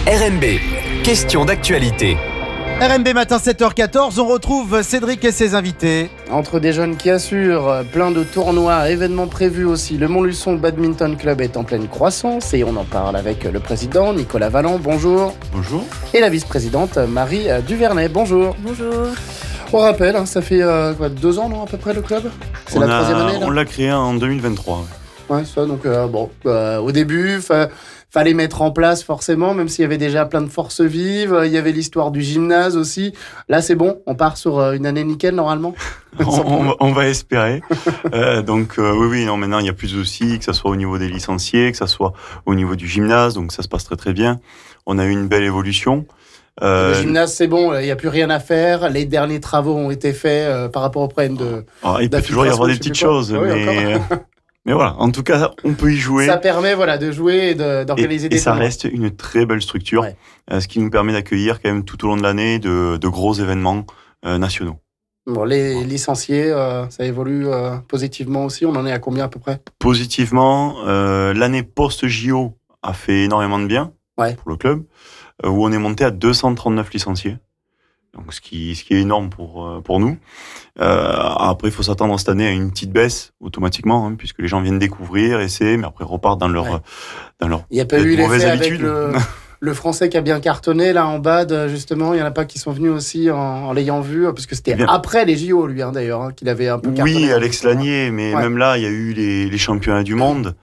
RMB, question d'actualité. RMB matin 7h14, on retrouve Cédric et ses invités. Entre des jeunes qui assurent, plein de tournois, événements prévus aussi, le Montluçon Badminton Club est en pleine croissance et on en parle avec le président Nicolas Valland, bonjour. Bonjour. Et la vice-présidente Marie Duvernay, bonjour. Bonjour. On rappelle, ça fait 2 ans non, à peu près le club ? C'est la 3e année là ? On l'a créé en 2023. Ouais, ça, donc au début, fallait mettre en place forcément, même s'il y avait déjà plein de forces vives, il y avait l'histoire du gymnase aussi. Là, c'est bon, on part sur une année nickel normalement. On va espérer. Oui, non, maintenant il n'y a plus de soucis, que ce soit au niveau des licenciés, que ce soit au niveau du gymnase, donc ça se passe très très bien. On a eu une belle évolution. Le gymnase, c'est bon, il n'y a plus rien à faire. Les derniers travaux ont été faits par rapport au problème de. Il peut toujours y avoir des petites choses, mais voilà, en tout cas, on peut y jouer. Ça permet de jouer et d'organiser des tournois. Et ça reste une très belle structure, ce qui nous permet d'accueillir quand même tout au long de l'année de gros événements nationaux. Bon, les licenciés, ça évolue positivement aussi. On en est à combien à peu près ? Positivement, l'année post-JO a fait énormément de bien pour le club, où on est monté à 239 licenciés. Donc, ce qui est énorme pour nous. Après, il faut s'attendre cette année à une petite baisse automatiquement, puisque les gens viennent découvrir, essayer, mais après repartent dans leur il n'y a pas eu l'effet avec le français qui a bien cartonné là en bad, justement. Il y en a pas qui sont venus aussi en l'ayant vu, parce que c'était après les JO, lui, d'ailleurs, qu'il avait un peu cartonné. Oui, Alex Lanier, mais même là, il y a eu les championnats du monde.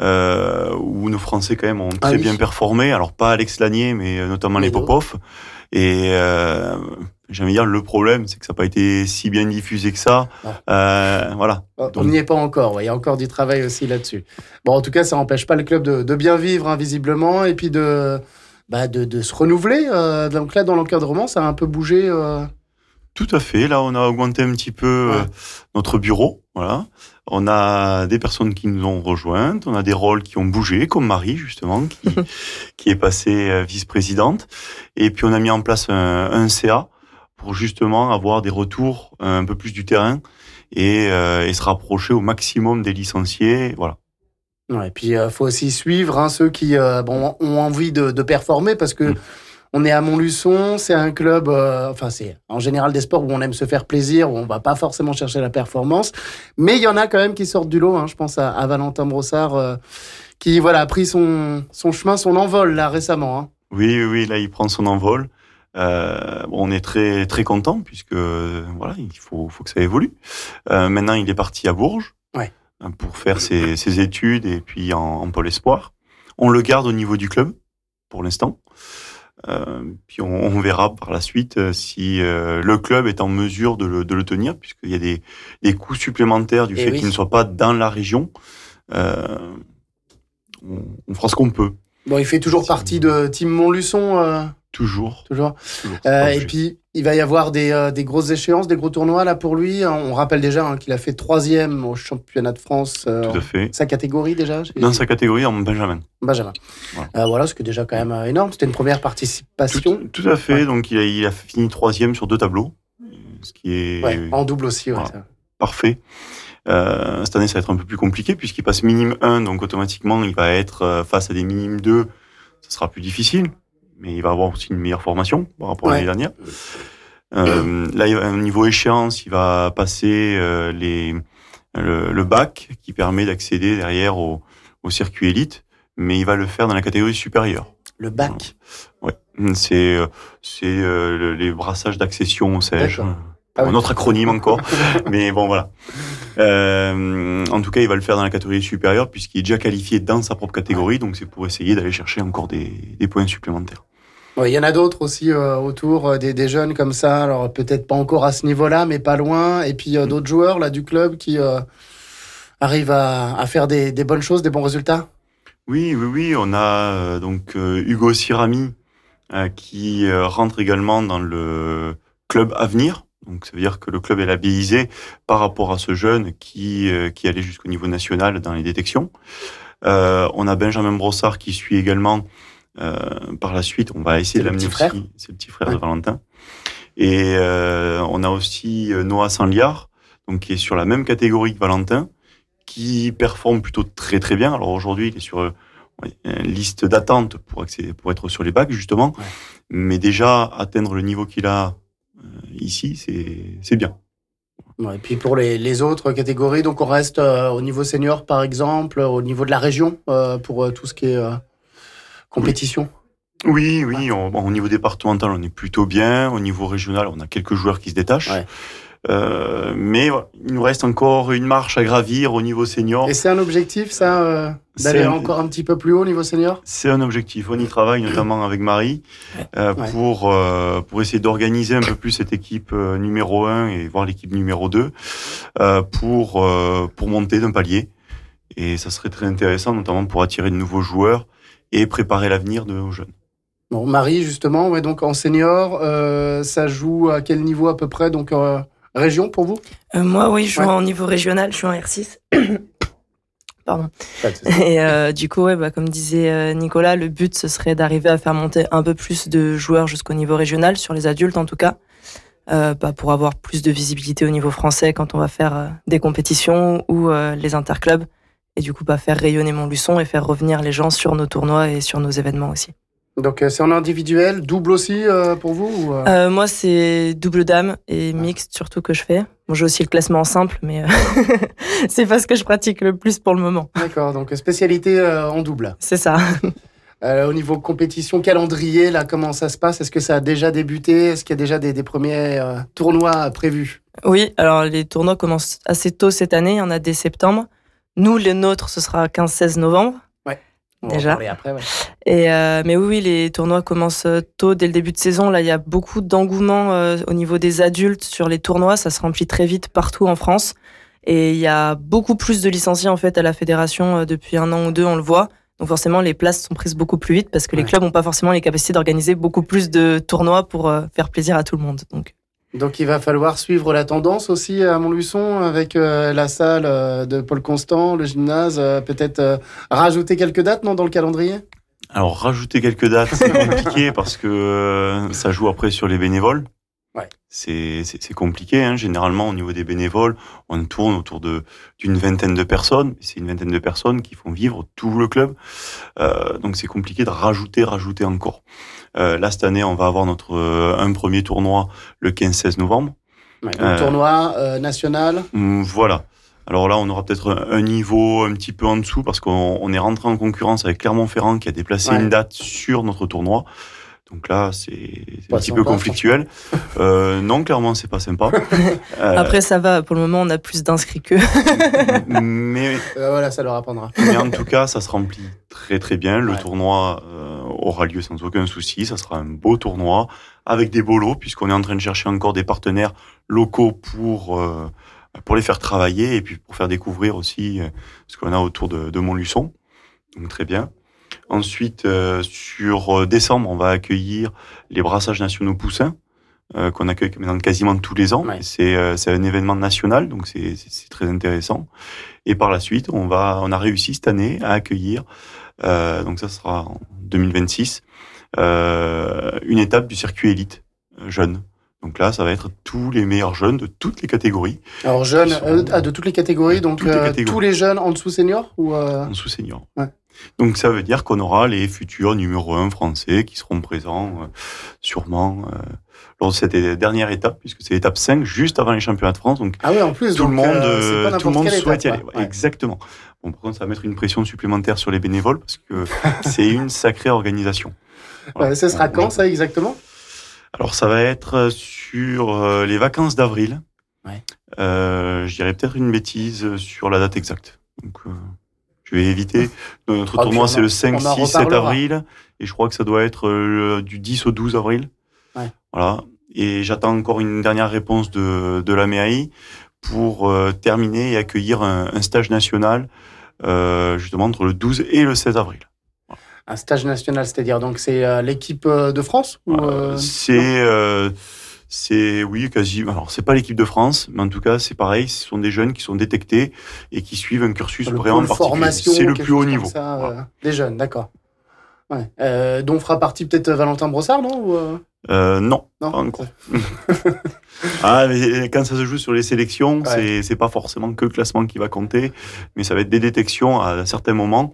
Où nos Français quand même ont très bien performé. Alors pas Alex Lanier, mais notamment les Popov. Et j'aime dire, le problème, c'est que ça n'a pas été si bien diffusé que ça. Voilà. On n'y est pas encore. Il y a encore du travail aussi là-dessus. Bon, en tout cas, ça n'empêche pas le club de bien vivre, visiblement, et puis de se renouveler. Donc là, dans l'encadrement, ça a un peu bougé. Tout à fait. Là, on a augmenté un petit peu notre bureau. Voilà. On a des personnes qui nous ont rejointes. On a des rôles qui ont bougé, comme Marie, justement, qui est passée vice-présidente. Et puis, on a mis en place un CA pour justement avoir des retours un peu plus du terrain et se rapprocher au maximum des licenciés. Voilà. Et puis, il faut aussi suivre ceux qui ont envie de performer parce que on est à Montluçon, c'est un club, c'est en général des sports où on aime se faire plaisir, où on va pas forcément chercher la performance. Mais il y en a quand même qui sortent du lot. Je pense à Valentin Brossard, qui a pris son chemin, son envol là récemment. Oui, là il prend son envol. On est très très content puisque il faut que ça évolue. Maintenant il est parti à Bourges pour faire ses études et puis en pôle espoir. On le garde au niveau du club pour l'instant. Puis on verra par la suite si le club est en mesure de le tenir, puisqu'il y a des coûts supplémentaires du fait qu'il ne soit pas dans la région. On fera ce qu'on peut. Bon, il fait toujours partie de Team Montluçon. Toujours. Et puis, il va y avoir des grosses échéances, des gros tournois là pour lui. On rappelle déjà qu'il a fait 3e au championnat de France. Tout à fait. Sa catégorie déjà Dans sa catégorie en Benjamin. Voilà, ce qui est déjà quand même énorme. C'était une première participation. Tout à fait. Donc, il a fini 3e sur 2 tableaux. Ce qui est... en double aussi. Ça. Parfait. Cette année, ça va être un peu plus compliqué puisqu'il passe minime 1. Donc, automatiquement, il va être face à des minime 2. Ça sera plus difficile. Mais il va avoir aussi une meilleure formation par rapport à l'année dernière. Là, au niveau échéance, il va passer le bac qui permet d'accéder derrière au circuit élite, mais il va le faire dans la catégorie supérieure. Le bac. C'est les brassages d'accession au CEJ. Un autre acronyme encore, mais bon voilà. En tout cas, il va le faire dans la catégorie supérieure puisqu'il est déjà qualifié dans sa propre catégorie, donc c'est pour essayer d'aller chercher encore des points supplémentaires. Il y en a d'autres aussi autour, des jeunes comme ça, alors peut-être pas encore à ce niveau-là, mais pas loin, et puis d'autres joueurs là du club qui arrivent à faire des bonnes choses, des bons résultats. Oui, on a Hugo Sirami qui rentre également dans le club Avenir. Donc, ça veut dire que le club est labellisé par rapport à ce jeune qui allait jusqu'au niveau national dans les détections. On a Benjamin Brossard qui suit également par la suite. On va essayer de l'amener aussi. C'est le petit frère de Valentin. Et on a aussi Noah Sanliard, donc qui est sur la même catégorie que Valentin, qui performe plutôt très très bien. Alors aujourd'hui, il est liste d'attente pour être sur les bacs, justement. Ouais. Mais déjà, atteindre le niveau qu'il a ici, c'est bien. Ouais, et puis pour les autres catégories, donc on reste au niveau senior, par exemple, au niveau de la région, pour tout ce qui est compétition. Oui. Au niveau départemental, on est plutôt bien. Au niveau régional, on a quelques joueurs qui se détachent. Ouais. Mais il nous reste encore une marche à gravir au niveau senior. Et c'est un objectif, ça, d'aller encore un petit peu plus haut au niveau senior ? C'est un objectif. On y travaille notamment avec Marie pour essayer d'organiser un peu plus cette équipe numéro 1 et voir l'équipe numéro 2 pour monter d'un palier. Et ça serait très intéressant, notamment pour attirer de nouveaux joueurs et préparer l'avenir de nos jeunes. Bon, Marie, justement, donc en senior, ça joue à quel niveau à peu près, donc région pour vous ? Moi, oui, je joue en niveau régional, je suis en R6. Pardon. Et du coup, comme disait Nicolas, le but, ce serait d'arriver à faire monter un peu plus de joueurs jusqu'au niveau régional, sur les adultes en tout cas, pour avoir plus de visibilité au niveau français quand on va faire des compétitions ou les interclubs. Et du coup, faire rayonner Montluçon et faire revenir les gens sur nos tournois et sur nos événements aussi. Donc c'est en individuel, double aussi pour vous ou Moi c'est double dame et mixte surtout que je fais. Bon, j'ai aussi le classement en simple, mais c'est pas ce que je pratique le plus pour le moment. D'accord, donc spécialité en double. C'est ça. Au niveau compétition, calendrier, là, comment ça se passe ? Est-ce que ça a déjà débuté ? Est-ce qu'il y a déjà des premiers tournois prévus ? Oui, alors les tournois commencent assez tôt cette année, il y en a dès septembre. Nous, les nôtres, ce sera 15-16 novembre. On va en parler après, Et mais oui, les tournois commencent tôt, dès le début de saison. Là, il y a beaucoup d'engouement au niveau des adultes sur les tournois. Ça se remplit très vite partout en France. Et il y a beaucoup plus de licenciés en fait à la fédération depuis 1 an ou 2, on le voit. Donc forcément, les places sont prises beaucoup plus vite parce que les clubs n'ont pas forcément les capacités d'organiser beaucoup plus de tournois pour faire plaisir à tout le monde. Donc il va falloir suivre la tendance aussi à Montluçon avec la salle de Paul Constant, le gymnase, peut-être rajouter quelques dates dans le calendrier ? Alors rajouter quelques dates, c'est compliqué parce que ça joue après sur les bénévoles. Ouais. C'est compliqué, hein. Généralement, au niveau des bénévoles, on tourne autour d'une vingtaine de personnes. C'est une vingtaine de personnes qui font vivre tout le club. Donc, c'est compliqué de rajouter encore. Là, cette année, on va avoir un premier tournoi le 15-16 novembre. Ouais, un tournoi national. Voilà. Alors là, on aura peut-être un niveau un petit peu en dessous parce qu'on est rentré en concurrence avec Clermont-Ferrand qui a déplacé une date sur notre tournoi. Donc là, c'est un petit peu conflictuel. Non, clairement, c'est pas sympa. Après, ça va. Pour le moment, on a plus d'inscrits qu'eux. Mais voilà, ça leur apprendra. Mais en tout cas, ça se remplit très très bien. Le tournoi aura lieu sans aucun souci. Ça sera un beau tournoi avec des beaux lots, puisqu'on est en train de chercher encore des partenaires locaux pour les faire travailler et puis pour faire découvrir aussi ce qu'on a autour de Montluçon. Donc très bien. Ensuite, sur décembre, on va accueillir les brassages nationaux poussins qu'on accueille maintenant quasiment tous les ans. Ouais. C'est un événement national, donc c'est très intéressant. Et par la suite, on a réussi cette année à accueillir, donc ça sera en 2026, une étape du circuit élite jeune. Donc là, ça va être tous les meilleurs jeunes de toutes les catégories. Alors jeunes, de toutes les catégories, donc tous les jeunes en dessous senior ou En dessous senior. Ouais. Donc ça veut dire qu'on aura les futurs numéro 1 français qui seront présents sûrement lors de cette dernière étape, puisque c'est l'étape 5, juste avant les championnats de France. Donc en plus, tout le monde souhaite y aller. Ouais. Exactement. Bon, par contre, ça va mettre une pression supplémentaire sur les bénévoles, parce que c'est une sacrée organisation. Voilà. Ça sera quand, ça, exactement ? Alors, ça va être sur les vacances d'avril. Ouais. Je dirais peut-être une bêtise sur la date exacte. Donc, je vais éviter. Notre tournoi, c'est le 5, 6, 7 avril. Et je crois que ça doit être du 10 au 12 avril. Ouais. Voilà. Et j'attends encore une dernière réponse de la MEAI pour terminer et accueillir un stage national, justement, entre le 12 et le 16 avril. Un stage national, c'est-à-dire, donc c'est l'équipe de France ou oui, quasi. Alors, c'est pas l'équipe de France, mais en tout cas, c'est pareil. Ce sont des jeunes qui sont détectés et qui suivent un cursus vraiment particulier. C'est le plus haut niveau. Voilà. Des jeunes, d'accord. Ouais. Dont fera partie peut-être Valentin Brossard, non Non, pas encore. Mais quand ça se joue sur les sélections, c'est pas forcément que le classement qui va compter, mais ça va être des détections à certains moments.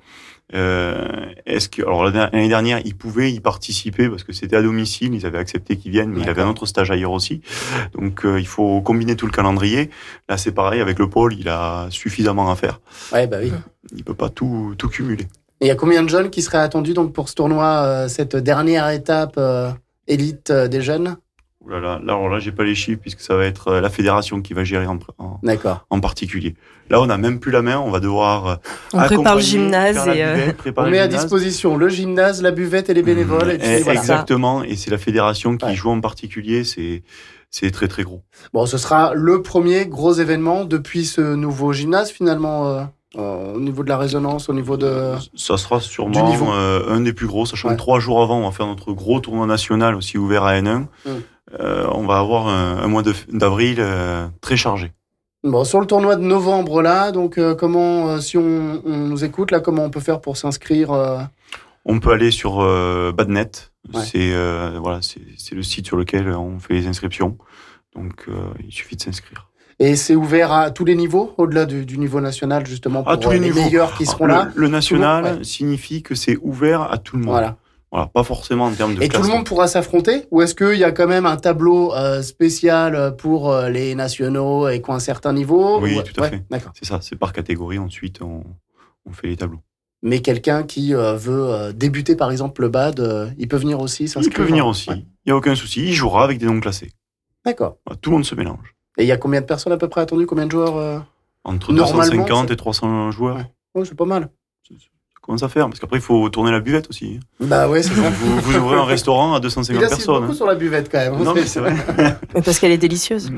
Alors l'année dernière, ils pouvaient y participer parce que c'était à domicile, ils avaient accepté qu'ils viennent, mais il avait un autre stage ailleurs aussi. Donc il faut combiner tout le calendrier. Là, c'est pareil avec le pôle, il a suffisamment à faire. Ouais, bah oui. Il peut pas tout cumuler. Et il y a combien de jeunes qui seraient attendus donc pour ce tournoi, cette dernière étape élite des jeunes? Alors là, j'ai pas les chiffres puisque ça va être la fédération qui va gérer en particulier. Là, on n'a même plus la main, on va devoir on prépare le gymnase on met à disposition le gymnase, la buvette et les bénévoles. Exactement, et c'est la fédération qui joue en particulier, c'est très très gros. Bon, ce sera le premier gros événement depuis ce nouveau gymnase finalement. Au niveau de la résonance, au niveau de... Ça sera sûrement un des plus gros, sachant que 3 jours avant, on va faire notre gros tournoi national aussi ouvert à N1. On va avoir un mois d'avril très chargé. Bon, sur le tournoi de novembre, là, donc comment, si on nous écoute, là, comment on peut faire pour s'inscrire On peut aller sur Badnet, c'est le site sur lequel on fait les inscriptions, donc il suffit de s'inscrire. Et c'est ouvert à tous les niveaux, au-delà du niveau national, justement, pour tous les meilleurs qui seront là. Le national signifie que c'est ouvert à tout le monde. Voilà, pas forcément en termes de classement. Et tout le monde pourra s'affronter? Ou est-ce qu'il y a quand même un tableau spécial pour les nationaux et qui ont un certain niveau? Oui, tout à fait. D'accord. C'est ça, c'est par catégorie. Ensuite, on fait les tableaux. Mais quelqu'un qui veut débuter, par exemple, le BAD, il peut venir aussi s'inscrire? Il peut venir aussi. Il n'y a aucun souci. Il jouera avec des noms classés. D'accord. Tout le monde se mélange. Et il y a combien de personnes à peu près attendues? Combien de joueurs Entre 250 et 300 joueurs. Ouais, c'est pas mal. Ça commence à faire, parce qu'après, il faut tourner la buvette aussi. Bah ouais, c'est ça. Vous ouvrez un restaurant à 250 personnes. Il a beaucoup sur la buvette quand même. Non, mais c'est vrai. Mais parce qu'elle est délicieuse.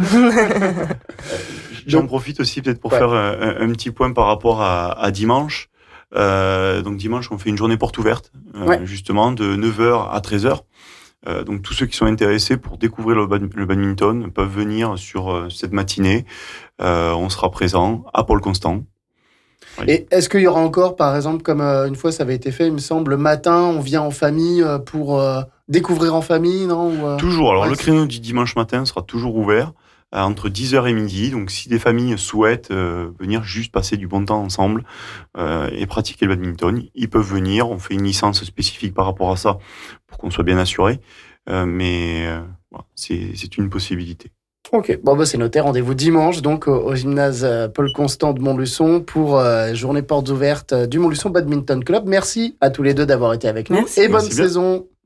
J'en profite aussi peut-être pour faire un petit point par rapport à dimanche. Donc dimanche, on fait une journée porte ouverte, justement, de 9h à 13h. Donc tous ceux qui sont intéressés pour découvrir le badminton peuvent venir sur cette matinée. On sera présent à Paul Constant. Oui. Et est-ce qu'il y aura encore, par exemple, comme une fois ça avait été fait, il me semble, le matin, on vient en famille pour découvrir en famille, non? Toujours. Alors le créneau du dimanche matin sera toujours ouvert entre 10h et midi. Donc si des familles souhaitent venir juste passer du bon temps ensemble et pratiquer le badminton, ils peuvent venir. On fait une licence spécifique par rapport à ça pour qu'on soit bien assuré. Mais voilà, c'est une possibilité. Ok, bon bah c'est noté, rendez-vous dimanche donc au gymnase Paul Constant de Montluçon pour journée portes ouvertes du Montluçon Badminton Club. Merci à tous les deux d'avoir été avec nous et bonne saison.